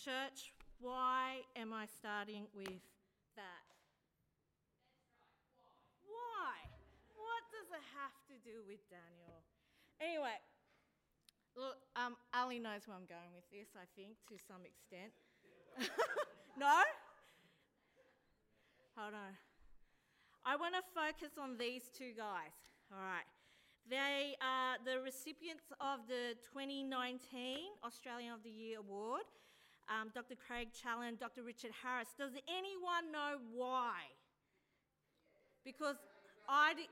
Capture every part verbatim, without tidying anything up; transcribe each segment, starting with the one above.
church, why am I starting with that? Why? What does it have to do with Daniel? Anyway, look, um, Ali knows where I'm going with this, I think, to some extent. No? Hold on. I want to focus on these two guys, all right? They are the recipients of the twenty nineteen Australian of the Year Award, um, Doctor Craig Challen, Doctor Richard Harris. Does anyone know why? Because I did.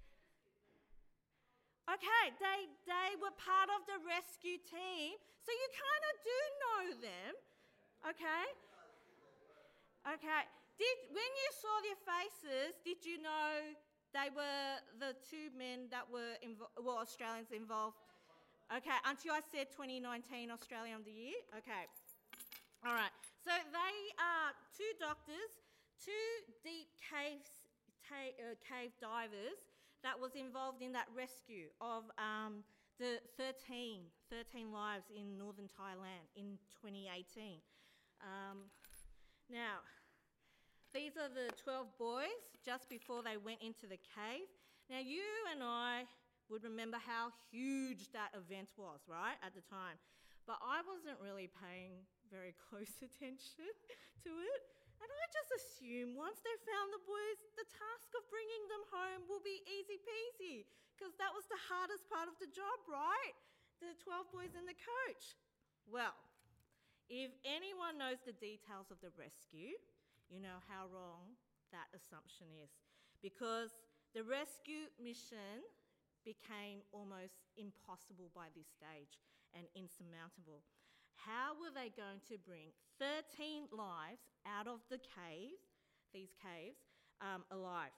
Okay, they, they were part of the rescue team, so you kind of do know them, okay? Okay, did, when you saw their faces, did you know they were the two men that were, invo- well, Australians involved? Okay, until I said twenty nineteen Australian of the Year? Okay, all right. So they are two doctors, two deep caves, ta- uh, cave divers that was involved in that rescue of um, the thirteen, thirteen lives in northern Thailand in twenty eighteen. Um, now, these are the twelve boys just before they went into the cave. Now, you and I would remember how huge that event was, right, at the time. But I wasn't really paying very close attention to it. And I just assumed once they found the boys, the task of bringing them home will be easy peasy, because that was the hardest part of the job, right? The twelve boys and the coach. Well, if anyone knows the details of the rescue, you know how wrong that assumption is, because the rescue mission became almost impossible by this stage and insurmountable. How were they going to bring thirteen lives out of the cave, these caves, um, alive?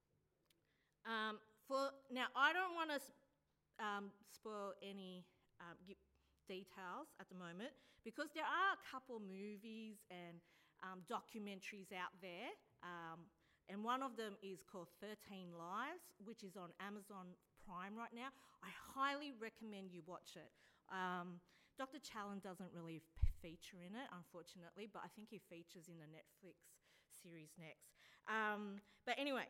Um, for now, I don't want to um, spoil any um, details at the moment, because there are a couple movies and um, documentaries out there, um, and one of them is called thirteen Lives, which is on Amazon Prime right now. I highly recommend you watch it. Um, Doctor Challen doesn't really f- feature in it, unfortunately, but I think he features in the Netflix series next. Um, but anyway,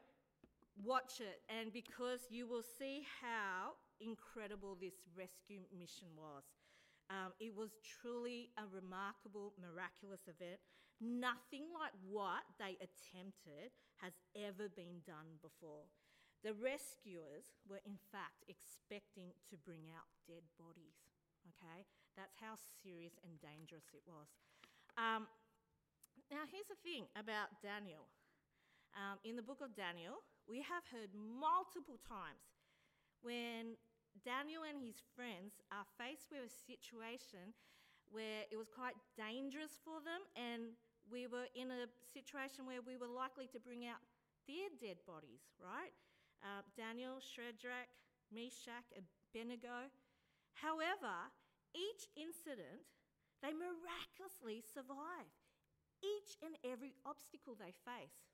watch it, and because you will see how incredible this rescue mission was. Um, it was truly a remarkable, miraculous event. Nothing like what they attempted has ever been done before. The rescuers were in fact expecting to bring out dead bodies, okay? That's how serious and dangerous it was. Um, now here's the thing about Daniel. Um, in the book of Daniel, we have heard multiple times when Daniel and his friends are faced with a situation where it was quite dangerous for them, and we were in a situation where we were likely to bring out their dead bodies, right? Uh, Daniel, Shadrach, Meshach, Abednego. However, each incident, they miraculously survive each and every obstacle they face.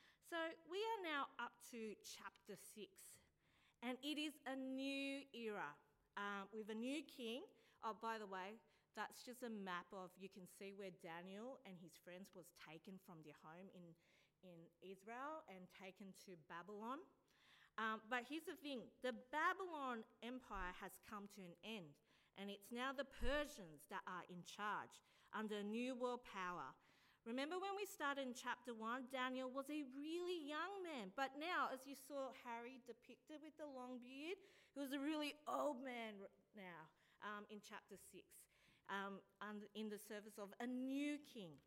So we are now up to chapter six. And it is a new era um, with a new king. Oh, by the way, that's just a map of, you can see where Daniel and his friends was taken from their home in, in Israel and taken to Babylon. Um, but here's the thing, the Babylon Empire has come to an end, and it's now the Persians that are in charge under a new world power. Remember when we started in chapter one, Daniel was a really young man, but now, as you saw Harry depicted with the long beard, he was a really old man now um, in chapter six, um, in the service of a new king.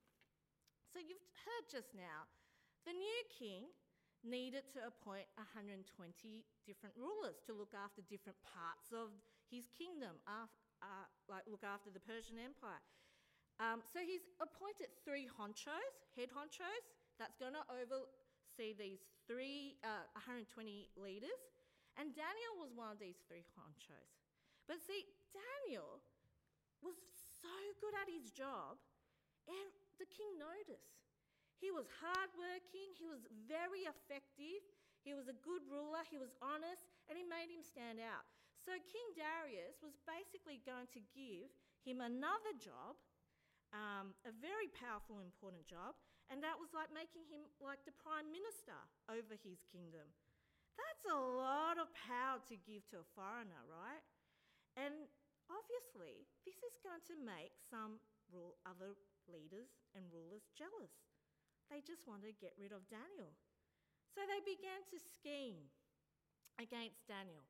So you've heard just now, the new king needed to appoint one hundred twenty different rulers to look after different parts of his kingdom, uh, uh, like look after the Persian Empire. Um, so he's appointed three honchos, head honchos, that's going to oversee these three, uh, one hundred twenty leaders. And Daniel was one of these three honchos. But see, Daniel was so good at his job, and the king noticed. He was hardworking, he was very effective, he was a good ruler, he was honest, and he made him stand out. So King Darius was basically going to give him another job, um, a very powerful, important job, and that was like making him like the prime minister over his kingdom. That's a lot of power to give to a foreigner, right? And obviously, this is going to make some rule, other leaders and rulers jealous. They just want to get rid of Daniel. So they began to scheme against Daniel.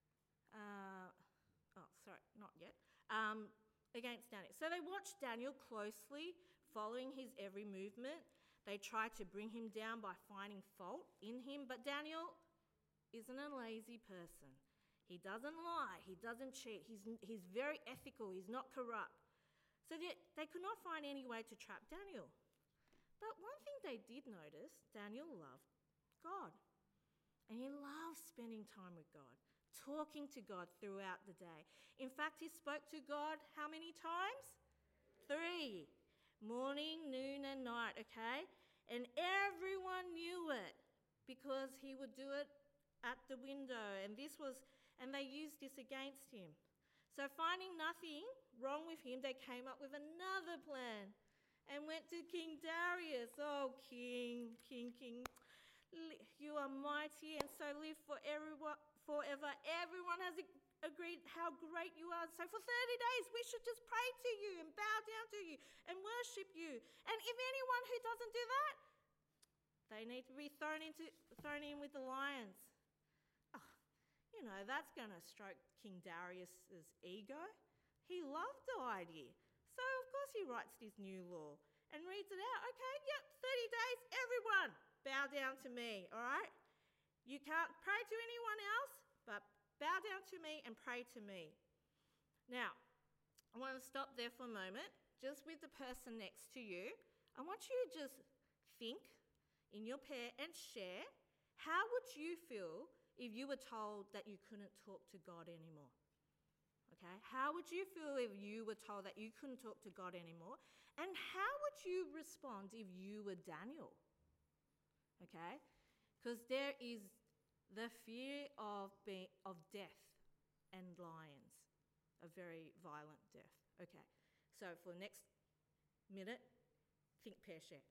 Uh, oh, sorry, not yet. Um, against Daniel. So they watched Daniel closely, following his every movement. They tried to bring him down by finding fault in him, but Daniel isn't a lazy person. He doesn't lie, he doesn't cheat, he's, he's very ethical, he's not corrupt. So they, they could not find any way to trap Daniel. But one thing they did notice, Daniel loved God. And he loved spending time with God, talking to God throughout the day. In fact, he spoke to God how many times? Three. Morning, noon, and night, okay? And everyone knew it because he would do it at the window. And this was, and they used this against him. So finding nothing wrong with him, they came up with another plan and went to King Darius. Oh, King, King, King, you are mighty and so live for everyone, forever. Everyone has agreed how great you are. So for thirty days, we should just pray to you and bow down to you and worship you. And if anyone who doesn't do that, they need to be thrown into thrown in with the lions. Oh, you know, that's going to stroke King Darius's ego. He loved the idea. So of course he writes this new law and reads it out. Okay, yep, thirty days, everyone bow down to me, all right? You can't pray to anyone else, but bow down to me and pray to me. Now, I want to stop there for a moment, just with the person next to you. I want you to just think in your pair and share, how would you feel if you were told that you couldn't talk to God anymore? Okay, how would you feel if you were told that you couldn't talk to God anymore? And how would you respond if you were Daniel? Okay, because there is the fear of being, of death and lions, a very violent death. Okay, so for the next minute, think, pair, share.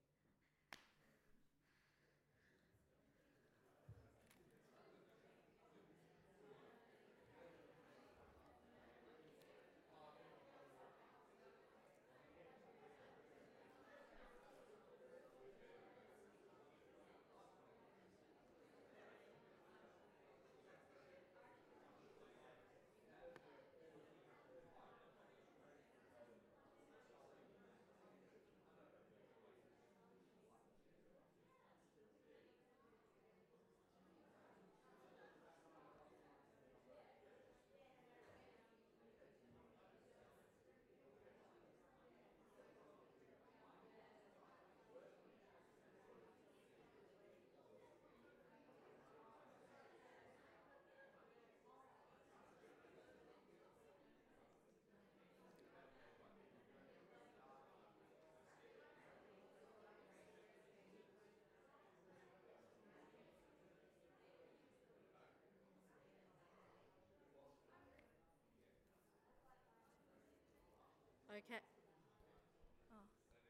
Okay. Oh.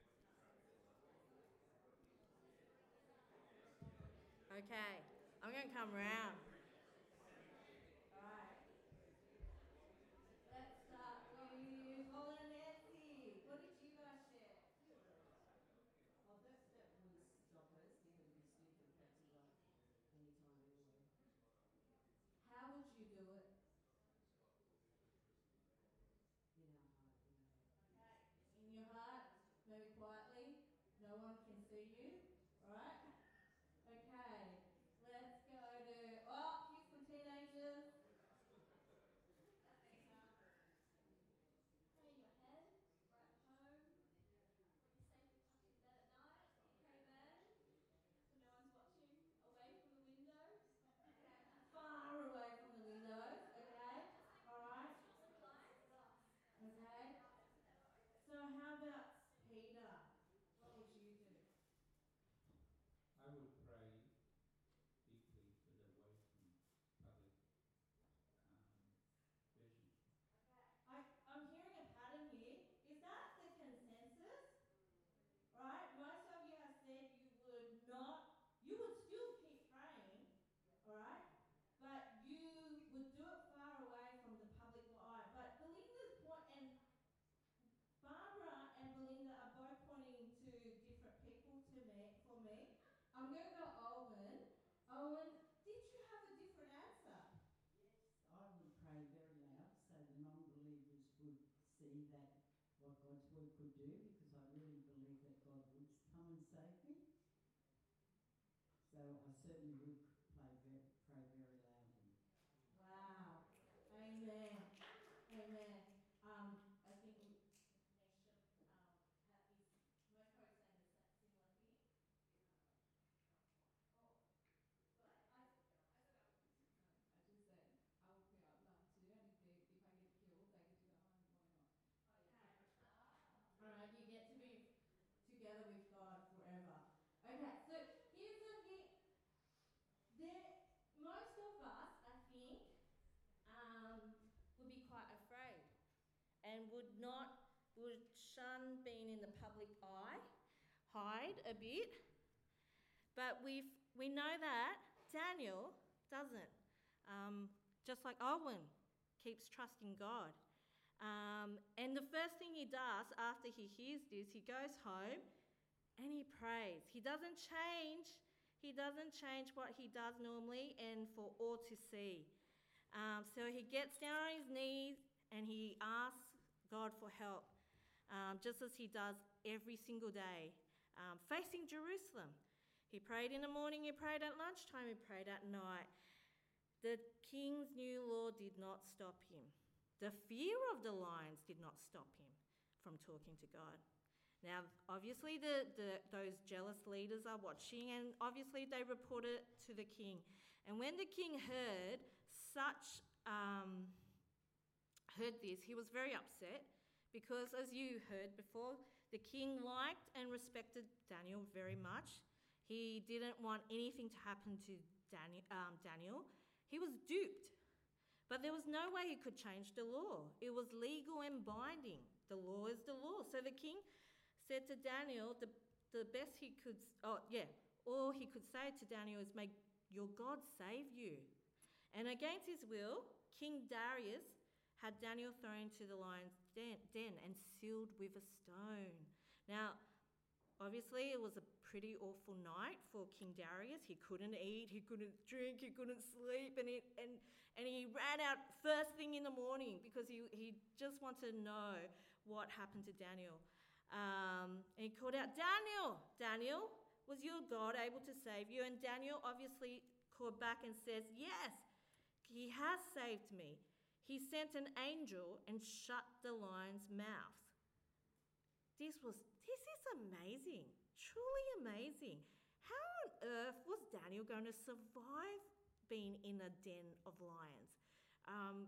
Okay, I'm going to come round. All right. Let's start with Colin and Nancy. What did you guys share? Oh, that, that wouldn't stop us. We're going to be stupid practice like any time anyway. How would you do it? In our heart, in our head. Okay, in your heart, very quietly. No one can see you. All right? Okay, let's go to. Oh, could do, because I really believe that God would come and save me. So I certainly would pray very, pray very loudly. Wow. Amen. Amen. Um, I think we, Nation um, ha- is Moko saying the sa- similar thing. Oh, right. I, I said I would. No, I just said I would pray out loud too, and if they if I get killed, I get to go, oh, why not? Okay. All right. You get to be together with God forever. Okay. So here's the thing. There, most of us, I think, um, would be quite afraid and would not, would shun being in the public eye, hide a bit. But we we know that Daniel doesn't. Um, just like Owen keeps trusting God. Um, and the first thing he does after he hears this, he goes home and he prays. He doesn't change. He doesn't change what he does normally and for all to see. Um, so he gets down on his knees and he asks God for help, um, just as he does every single day, um, facing Jerusalem. He prayed in the morning, he prayed at lunchtime, he prayed at night. The king's new law did not stop him. The fear of the lions did not stop him from talking to God. Now, obviously, the, the, those jealous leaders are watching, and obviously they report it to the king. And when the king heard such, um, heard this, he was very upset because, as you heard before, the king liked and respected Daniel very much. He didn't want anything to happen to Daniel. Um, Daniel. He was duped, but there was no way he could change the law. It was legal and binding. The law is the law. So the king said to Daniel, the, the best he could, oh yeah, all he could say to Daniel is, may your God save you. And against his will, King Darius had Daniel thrown into the lion's den, den and sealed with a stone. Now, obviously, it was a pretty awful night for King Darius. He couldn't eat, he couldn't drink, he couldn't sleep, and he, and, and he ran out first thing in the morning because he, he just wanted to know what happened to Daniel. Um, and he called out, Daniel, Daniel, was your God able to save you? And Daniel obviously called back and says, yes, he has saved me. He sent an angel and shut the lion's mouth. This was, this is amazing, truly amazing. How on earth was Daniel going to survive being in a den of lions? Um,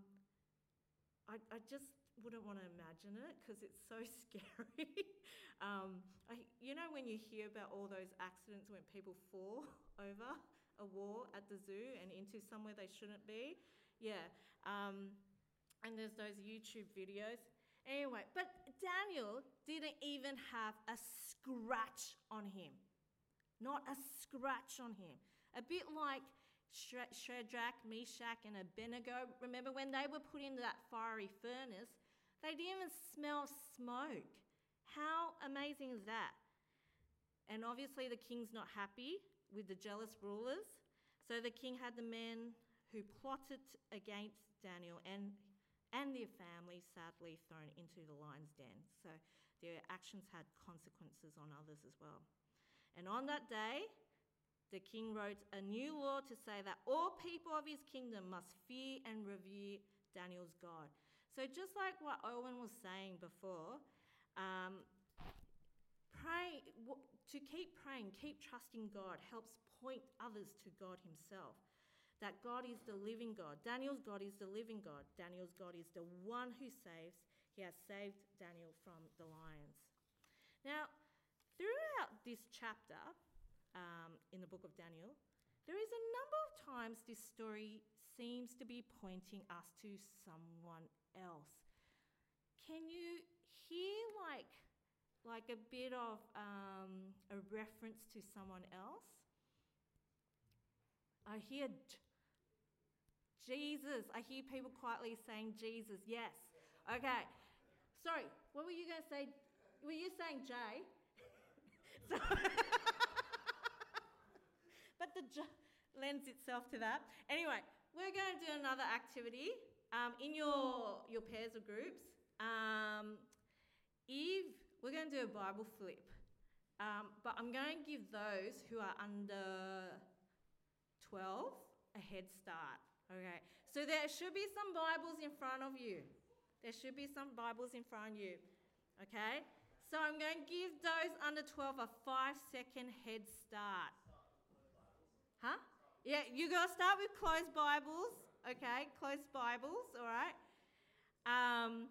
I, I just wouldn't want to imagine it because it's so scary. um, I, you know when you hear about all those accidents when people fall over a wall at the zoo and into somewhere they shouldn't be? Yeah, um, and there's those YouTube videos. Anyway, but Daniel didn't even have a scratch on him. Not a scratch on him. A bit like Shadrach, Meshach, and Abednego. Remember when they were put in that fiery furnace, they didn't even smell smoke. How amazing is that? And obviously the king's not happy with the jealous rulers. So the king had the men who plotted against Daniel and and their families sadly thrown into the lion's den. So their actions had consequences on others as well. And on that day, the king wrote a new law to say that all people of his kingdom must fear and revere Daniel's God. So just like what Owen was saying before, um, pray, to keep praying, keep trusting God helps point others to God himself. That God is the living God. Daniel's God is the living God. Daniel's God is the one who saves. He has saved Daniel from the lions. Now, throughout this chapter um, in the book of Daniel, there is a number of times this story seems to be pointing us to someone else. Can you hear like, like a bit of um, a reference to someone else? I hear J- Jesus. I hear people quietly saying Jesus. Yes. Okay. Sorry, what were you going to say? Were you saying Jay? So but the J lends itself to that. Anyway, we're going to do another activity um, in your, your pairs or groups. Um, Eve we're going to do a Bible flip. Um, but I'm going to give those who are under twelve a head start. Okay, so there should be some Bibles in front of you. There should be some Bibles in front of you. Okay, so I'm going to give those under twelve a five second head start. Huh? Yeah, you got to start with closed Bibles. Okay, closed Bibles, all right? Um,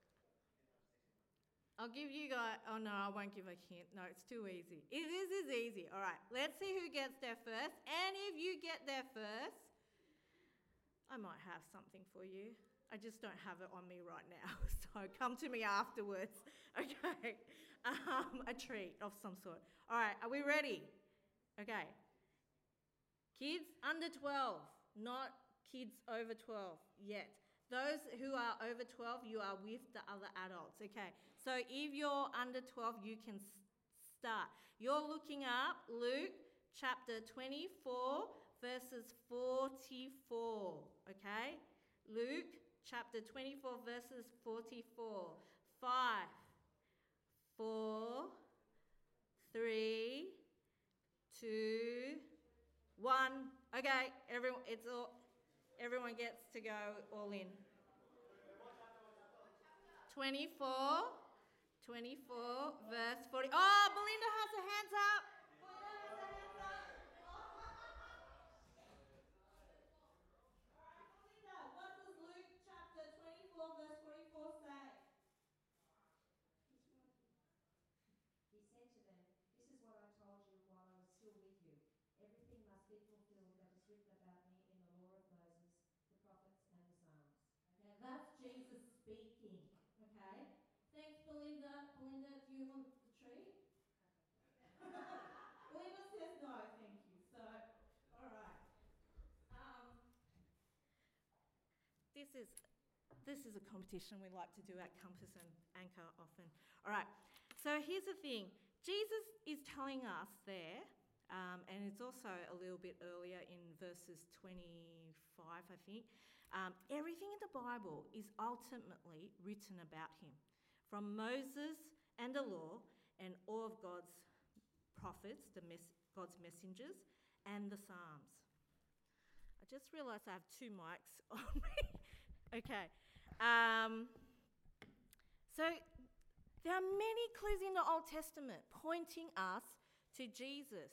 I'll give you guys, oh no, I won't give a hint. No, it's too easy. It is, is easy. All right, let's see who gets there first. And if you get there first, I might have something for you. I just don't have it on me right now. So come to me afterwards. Okay, um, a treat of some sort. All right, are we ready? Okay. Kids under twelve, not kids over twelve yet. Those who are over twelve, you are with the other adults. Okay, so if you're under twelve, you can start. You're looking up Luke chapter twenty-four, verses forty-four. Okay, Luke chapter twenty-four, verses forty-four. Five, four, three, two, one. Okay, everyone, it's all. Everyone gets to go all in. twenty-four, twenty-four, verse forty. Oh, Belinda has her hands up. Belinda has her hands up. All right, Belinda, what does Luke chapter twenty-four, verse forty-four say? He said to them, "This is what I told you while I was still with you. Everything must be fulfilled that is written about me in the law of Moses, the prophets, and the Psalms." Okay, that's Jesus speaking. Okay, thanks, Belinda. Belinda, do you want the treat? Belinda says no, thank you. So, all right. Um, this is this is a competition we like to do at Compass and Anchor often. All right. So here's the thing. Jesus is telling us there, um, and it's also a little bit earlier in verses twenty-five, I think. Um, everything in the Bible is ultimately written about him, from Moses and the law and all of God's prophets, the mes- God's messengers, and the Psalms. I just realised I have two mics on me. Okay. Um, so there are many clues in the Old Testament pointing us to Jesus.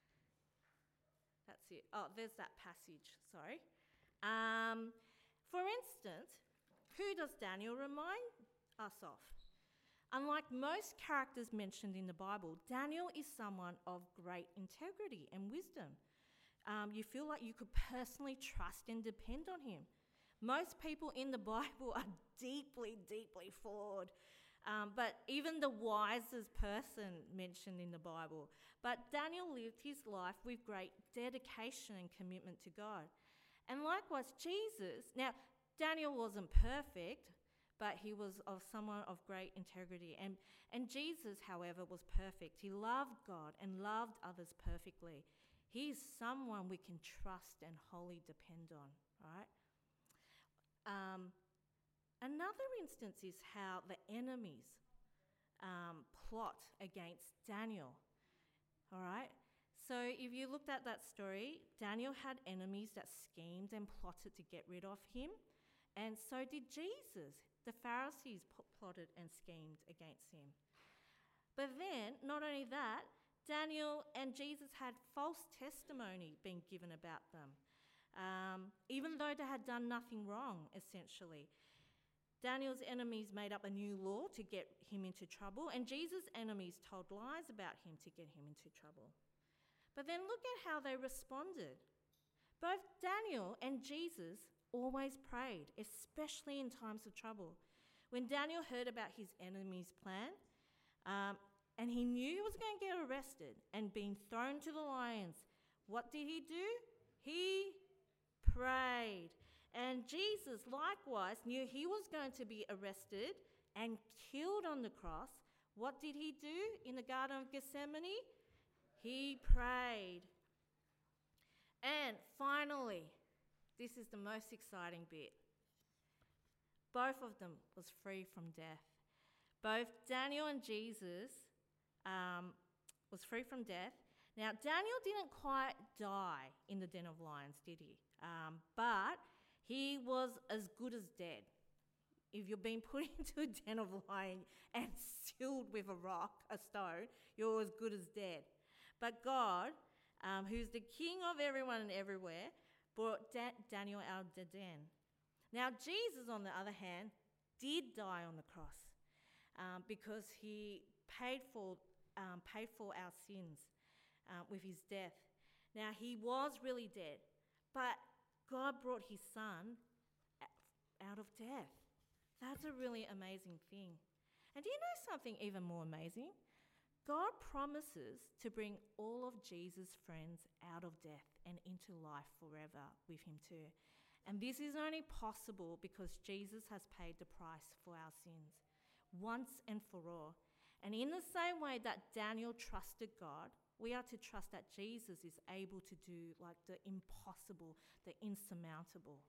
That's it. Oh, there's that passage. Sorry. Um, for instance, who does Daniel remind us of? Unlike most characters mentioned in the Bible, Daniel is someone of great integrity and wisdom. Um, you feel like you could personally trust and depend on him. Most people in the Bible are deeply, deeply flawed. Um, but even the wisest person mentioned in the Bible. But Daniel lived his life with great dedication and commitment to God. And likewise, Jesus, now Daniel wasn't perfect, but he was of someone of great integrity. And, and Jesus, however, was perfect. He loved God and loved others perfectly. He is someone we can trust and wholly depend on, right? Um, another instance is how the enemies um, plot against Daniel, all right? So if you looked at that story, Daniel had enemies that schemed and plotted to get rid of him, and so did Jesus. The Pharisees p- plotted and schemed against him. But then, not only that, Daniel and Jesus had false testimony being given about them, um, even though they had done nothing wrong, essentially. Daniel's enemies made up a new law to get him into trouble, and Jesus' enemies told lies about him to get him into trouble. But then look at how they responded. Both Daniel and Jesus always prayed, especially in times of trouble. When Daniel heard about his enemy's plan, um, and he knew he was going to get arrested and being thrown to the lions, what did he do? He prayed. And Jesus likewise knew he was going to be arrested and killed on the cross. What did he do in the Garden of Gethsemane? He prayed. And finally, this is the most exciting bit. Both of them was free from death. Both Daniel and Jesus um, was free from death. Now, Daniel didn't quite die in the den of lions, did he? Um, but he was as good as dead. If you're being put into a den of lions and sealed with a rock, a stone, you're as good as dead. But God, um, who's the king of everyone and everywhere, brought da- Daniel out of the den. Now, Jesus, on the other hand, did die on the cross um, because he paid for, um, paid for our sins uh, with his death. Now, he was really dead, but God brought his son out of death. That's a really amazing thing. And do you know something even more amazing? God promises to bring all of Jesus' friends out of death and into life forever with him too. And this is only possible because Jesus has paid the price for our sins once and for all. And in the same way that Daniel trusted God, we are to trust that Jesus is able to do like the impossible, the insurmountable.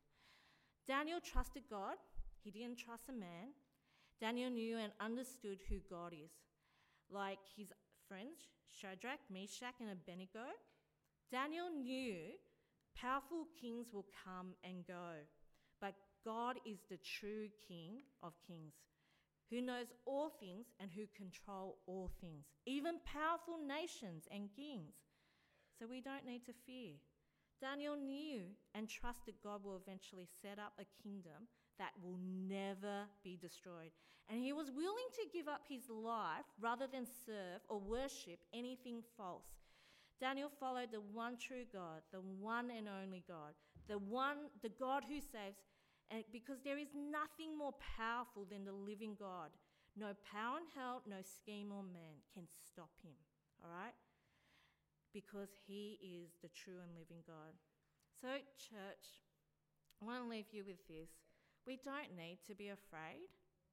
Daniel trusted God. He didn't trust a man. Daniel knew and understood who God is. Like his friends, Shadrach, Meshach, and Abednego, Daniel knew powerful kings will come and go, but God is the true King of kings, who knows all things and who control all things, even powerful nations and kings. So we don't need to fear. Daniel knew and trusted God will eventually set up a kingdom that will never be destroyed. And he was willing to give up his life rather than serve or worship anything false. Daniel followed the one true God, the one and only God, the one, the God who saves, and because there is nothing more powerful than the living God. No power in hell, no scheme or man can stop him, all right? Because he is the true and living God. So, church, I want to leave you with this. We don't need to be afraid.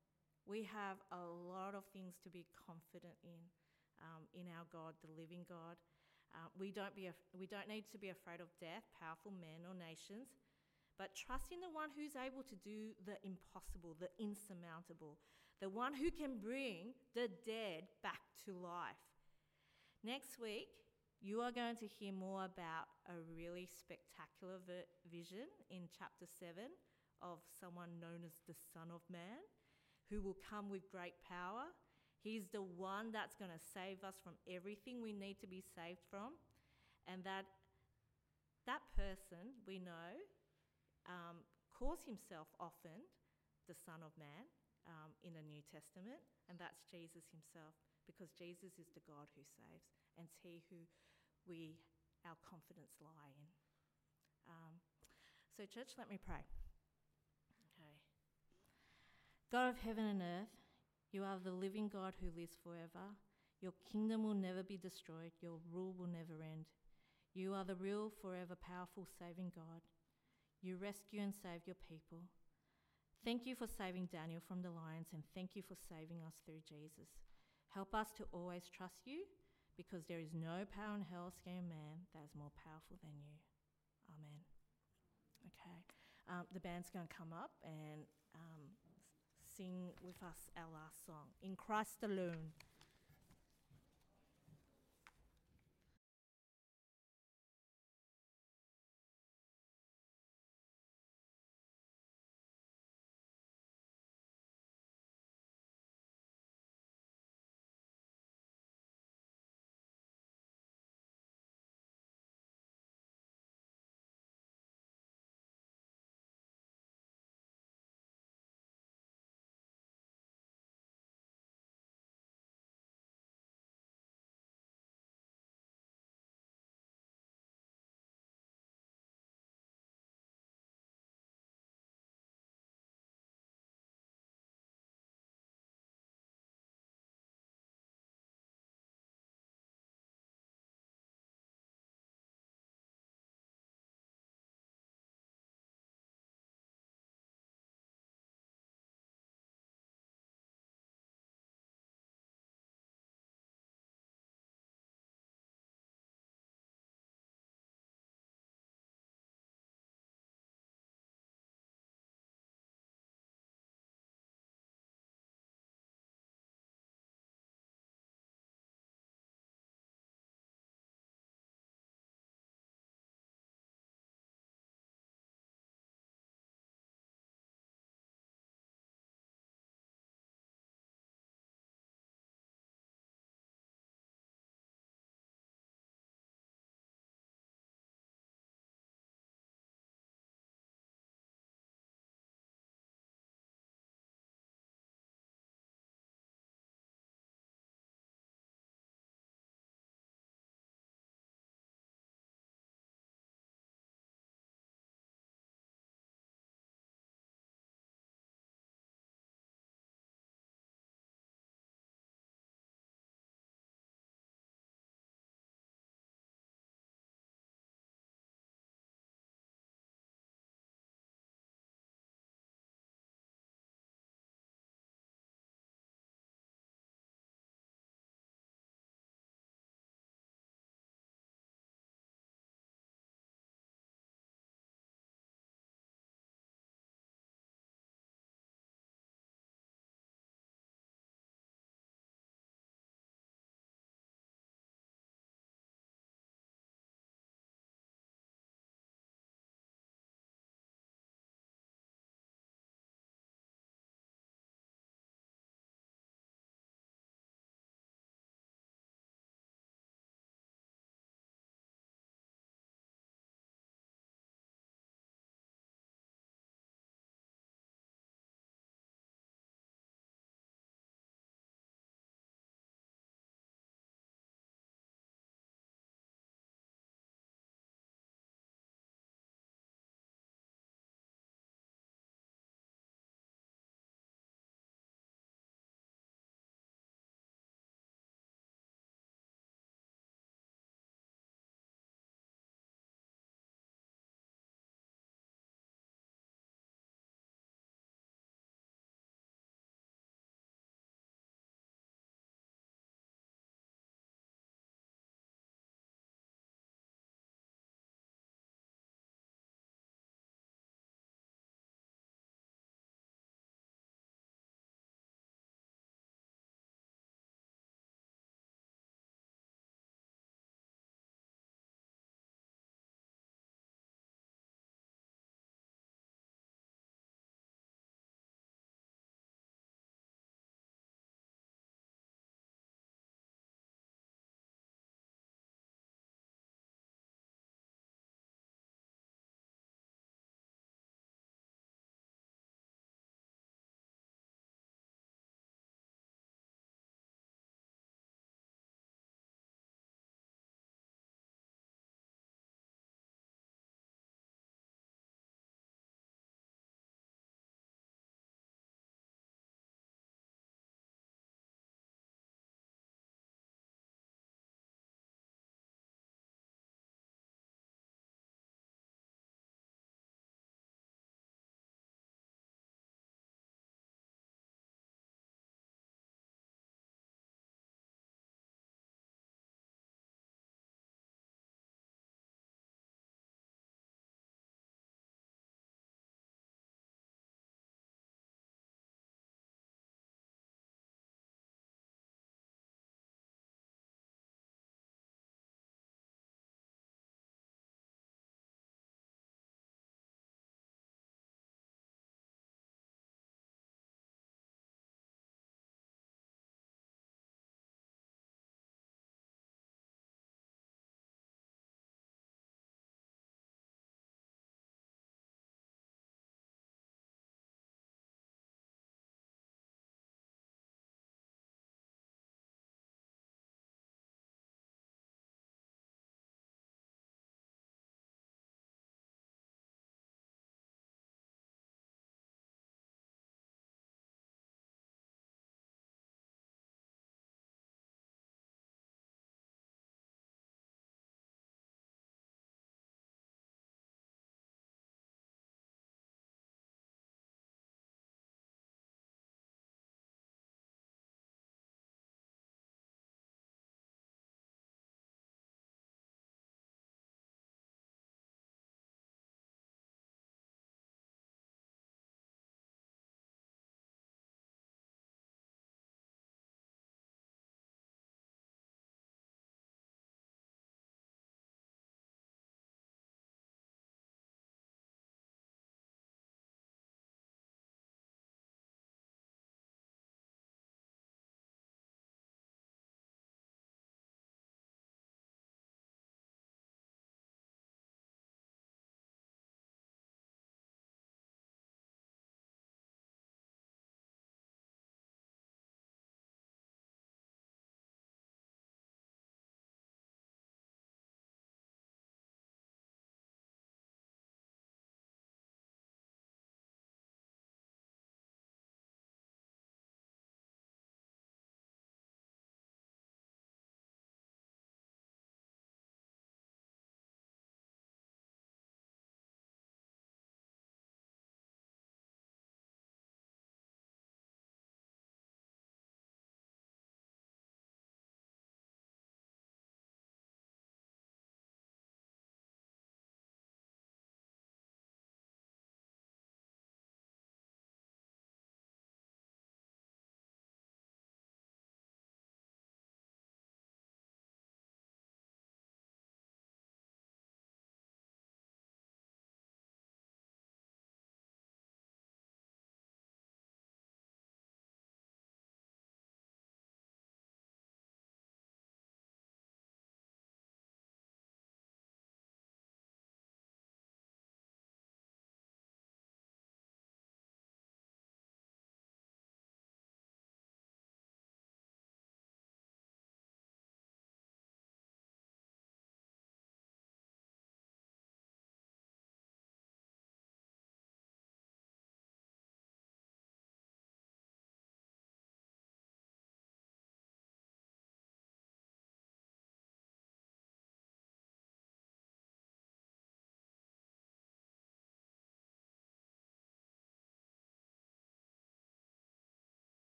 We have a lot of things to be confident in, um, in our God, the living God. Uh, we don't be af- we don't need to be afraid of death, powerful men or nations, but trust in the one who's able to do the impossible, the insurmountable, the one who can bring the dead back to life. Next week, you are going to hear more about a really spectacular vi- vision in chapter seven of someone known as the Son of Man, who will come with great power. He's the one that's going to save us from everything we need to be saved from. And that that person, we know, um, calls himself often the Son of Man um, in the New Testament, and that's Jesus himself, because Jesus is the God who saves, and it's he who we our confidence lie in. Um, so church, let me pray. God of heaven and earth, you are the living God who lives forever. Your kingdom will never be destroyed. Your rule will never end. You are the real, forever, powerful, saving God. You rescue and save your people. Thank you for saving Daniel from the lions, and thank you for saving us through Jesus. Help us to always trust you, because there is no power in hell, scheme, man that is more powerful than you. Amen. Okay. Um, the band's going to come up and um, sing with us our last song, In Christ Alone.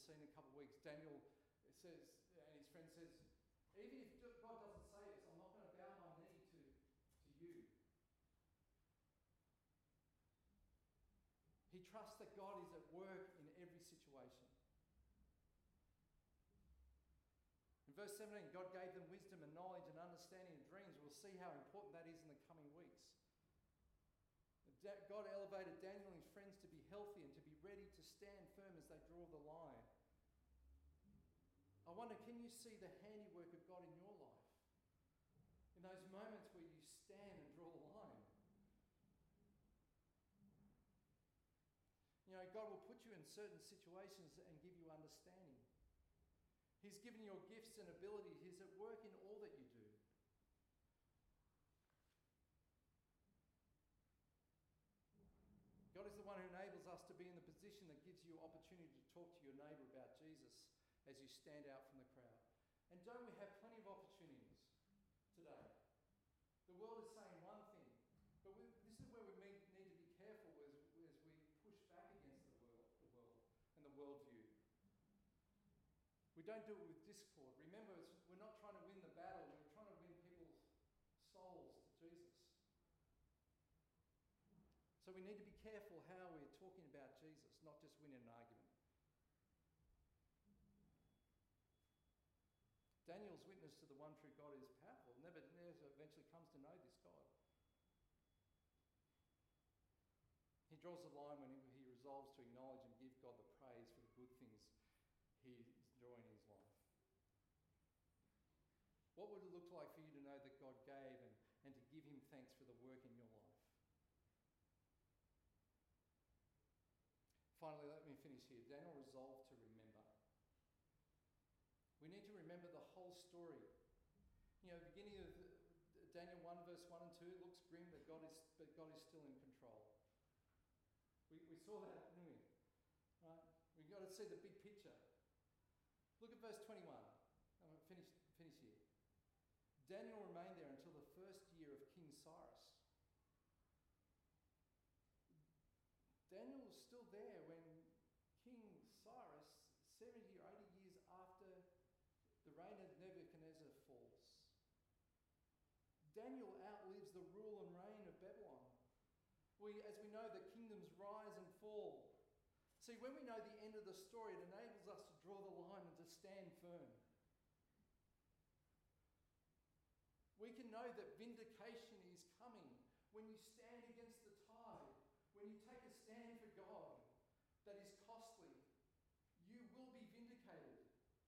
seen in a couple of weeks, Daniel says, and his friend says, even if God doesn't say this, I'm not going to bow my knee to, to you. He trusts that God is at work in every situation. In verse seventeen, God gave them wisdom and knowledge and understanding of dreams. We'll see how important that is in the coming weeks. God elevated Daniel and his friends to be healthy and to be ready to stand firm as they draw the line. I wonder, can you see the handiwork of God in your life? In those moments where you stand and draw the line. You know, God will put you in certain situations and give you understanding. He's given you your gifts and abilities. He's at work in all that you do. God is the one who enables us to be in the position that gives you opportunity to talk to your neighbour about Jesus as you stand out from the crowd. And don't we have plenty of opportunities today? The world is saying one thing, but we, this is where we need, need to be careful as, as we push back against the world, the world and the worldview. We don't do it with discord. Remember, it's, we're not trying to win the battle. We're trying to win people's souls to Jesus. So we need to be careful how we're talking about Jesus, not just winning an argument. Daniel's witness to the one true God is powerful. Nebuchadnezzar eventually comes to know this God. He draws the line when he resolves to acknowledge and give God the praise for the good things he's doing in his life. What would it look like for you to know that God gave and, and to give him thanks for the work in your life? Finally, let me finish here. Daniel resolved to remember. We need to remember the whole story. You know, the beginning of Daniel one, verse one and two, it looks grim, but God is, but God is still in control. We, we saw that, didn't we? Right? We've got to see the big picture. Look at verse twenty-one. I'm going to finish, finish here. Daniel remained there until the first year of King Cyrus. Daniel was still there when King Cyrus, seventy or eighty years after the reign of Nebuchadnezzar, falls. Daniel outlives the rule and reign of Babylon. We, as we know, the kingdoms rise and fall. See, when we know the end of the story, it enables us to draw the line and to stand firm. We can know that vindication is coming when you stand against the tide, when you take a stand for God that is costly. You will be vindicated.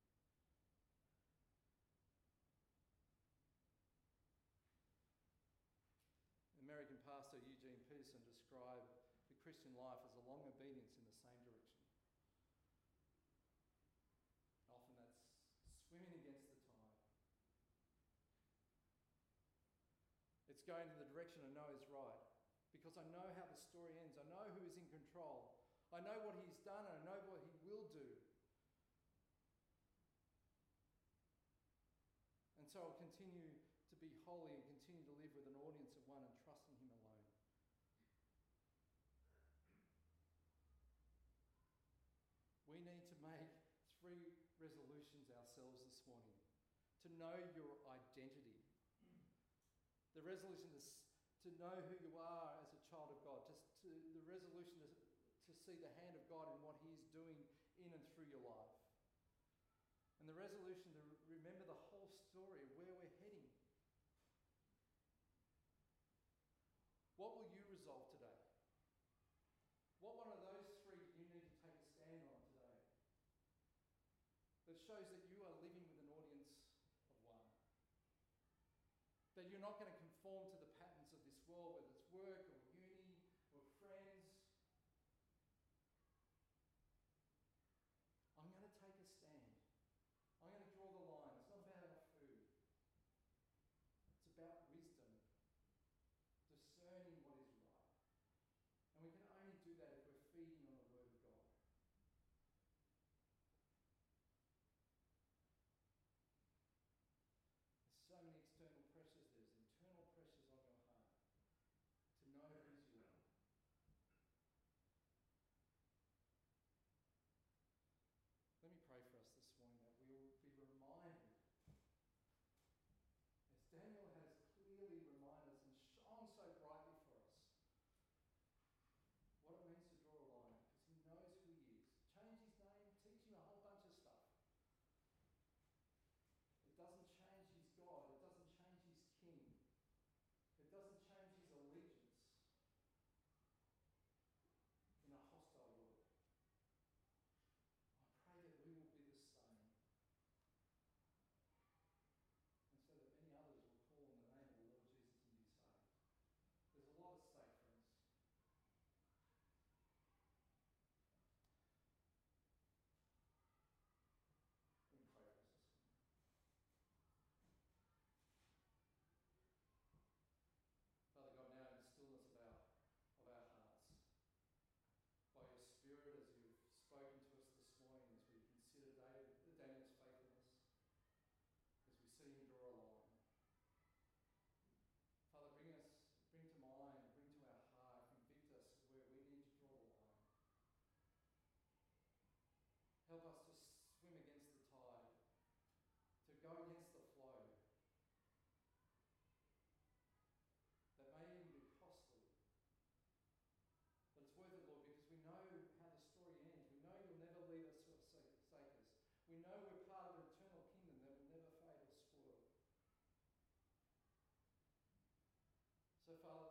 American pastor Eugene Peterson described the Christian life as a long obedience in the same direction. Often that's swimming against the tide. It's going in the direction I know is right, because I know how the story ends. I know who is in control. I know what he's done, and I know what he will do. And so I'll continue to be holy and continue to live with an audience of one and trust in him alone. We need to make three resolutions ourselves this morning. To know your identity. The resolution is to know who you are as a child of God. Just to, the resolution is to see the hand of God in what he is doing in and through your life. And the resolution to remember the whole story of where we're heading. What will you resolve today? What one of those three do you need to take a stand on today that shows that you are living with an audience of one? That you're not going to conform to the patterns of this world, whether it's work or uni or friends. I'm going to take a stand. I'm going to draw the line. It's not about our food. It's about wisdom. Discerning what is right. And we can only do that if we're feeding on the Word of God. There's so many external pressures. There's internal Father,